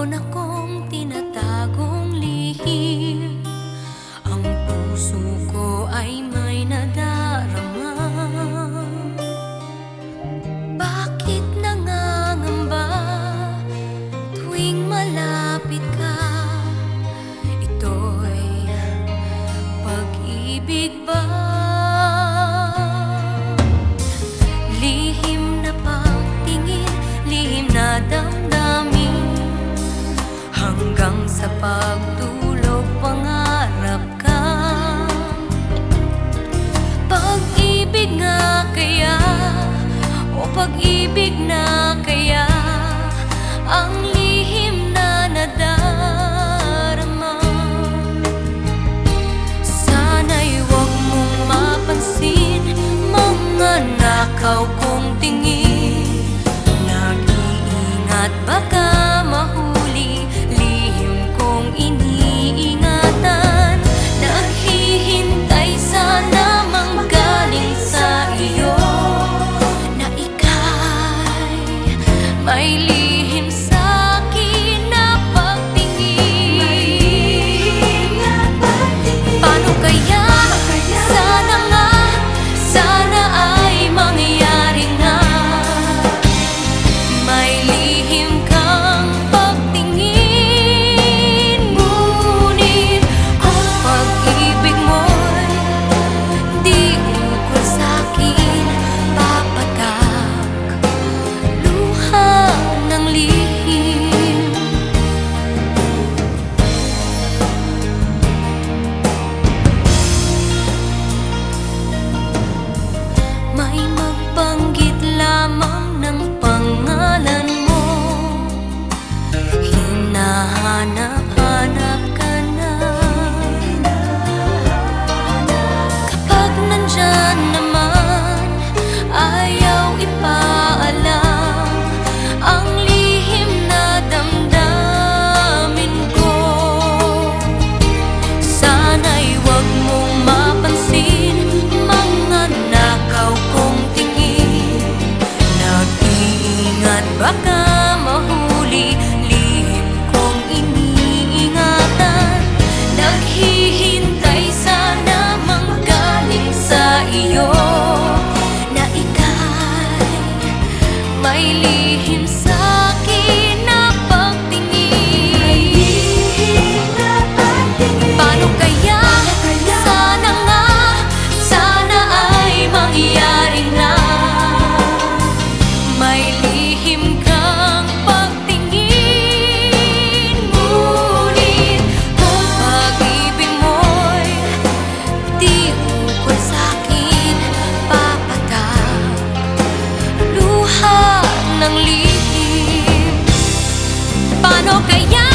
Mayroon akong tinatagong lihim. Ang puso ko ay may nadarama. Bakit nangangamba tuwing malapit ka? Ito'y pag-ibig ba? Lihim na pagtingin, lihim na damdamin, hanggang sa pagtulog pangarap ka. Pag-ibig nga kaya, o pag-ibig na kaya, ang lihim na nadarama. Sana'y huwag mong mapansin mga nakaw kong tingin. Nag-iingat baka mahuli, lihim kong iniingatan. Naghihintay sana manggaling sa iyo, na ika'y may lihim sa'kin na pagtingin. Paano kaya? Sana nga, sana ay mangyari na. May lihim kang pagtingin, ngunit kung pag-ibig mo'y di ukol sa'kin, papatak luha ng lihim. May magbanggit lamang ng pangalan mo, hinahanap-hanap ka na. Kapag nandyan naman, ayaw ipaalam ang lihim na damdamin ko. Sana'y huwag mong mapansin mga nakaw kong tingin. Nag-iingat baka mahuli, lihim kong iniingatan. Naghihintay sana manggaling sa iyo, na ika'y may lihim sa'kin na pagtingin. Paano kaya? Sana nga, sana ay mangyari na. May lihim kang pagtingin, ngunit kung pag-ibig mo'y di ukol sa'kin, papatak luha ng lihim. Paano kaya?